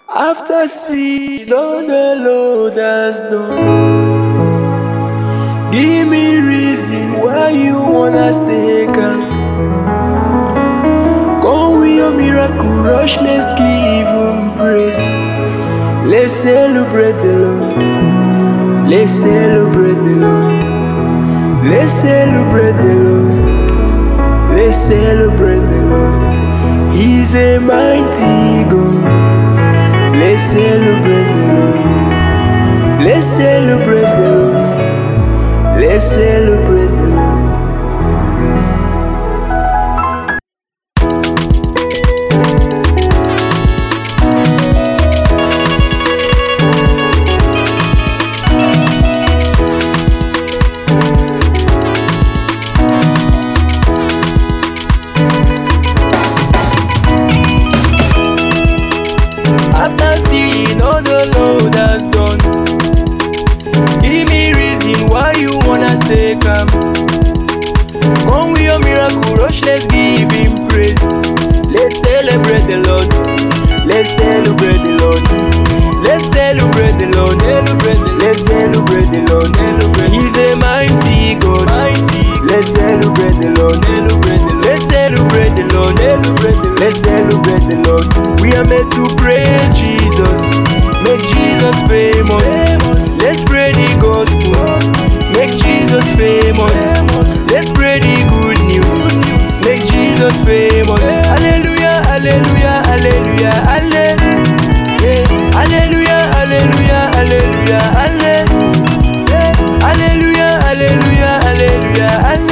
After seeing all the Lord has done, give me reason why you wanna stay calm. Come with your miracle rush, let's give him praise. Let's celebrate the Lord. Let's celebrate the Lord. Let's celebrate the Lord. Let's celebrate the Lord. He's a mighty God. Let's celebrate the Lord. Let's celebrate the Lord. Let's celebrate the Lord. After seeing all the Lord has done, give me reason why you wanna stay calm. Come with your miracle rush, let's give him praise. Let's celebrate the Lord. Let's celebrate the Lord. Let's celebrate the Lord. Let's celebrate the Lord. He's a mighty God. Let's celebrate the Lord. Let's celebrate the Lord. Let's celebrate the Lord. We are made to praise Jesus, make Jesus famous. Let's spread the gospel, make Jesus famous. Let's spread the good news, make Jesus famous. Hallelujah, hallelujah, hallelujah, hallelujah, hallelujah, hallelujah, hallelujah, hallelujah, hallelujah, hallelujah,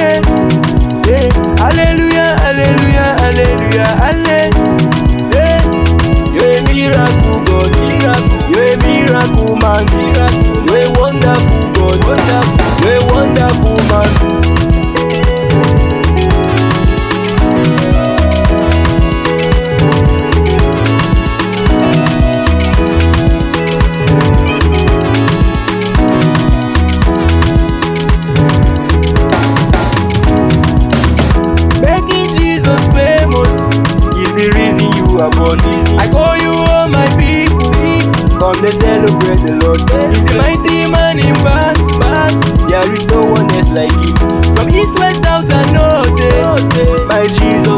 hallelujah, hallelujah, hallelujah, hallelujah. You're a miracle God, you're a miracle man, you're a wonderful God, you're a wonderful man. Making Jesus famous is the reason you are born. I call you all my people, come let's celebrate the Lord. He's the mighty man in battle. There is no one else like him. From east, west, south and north, my Jesus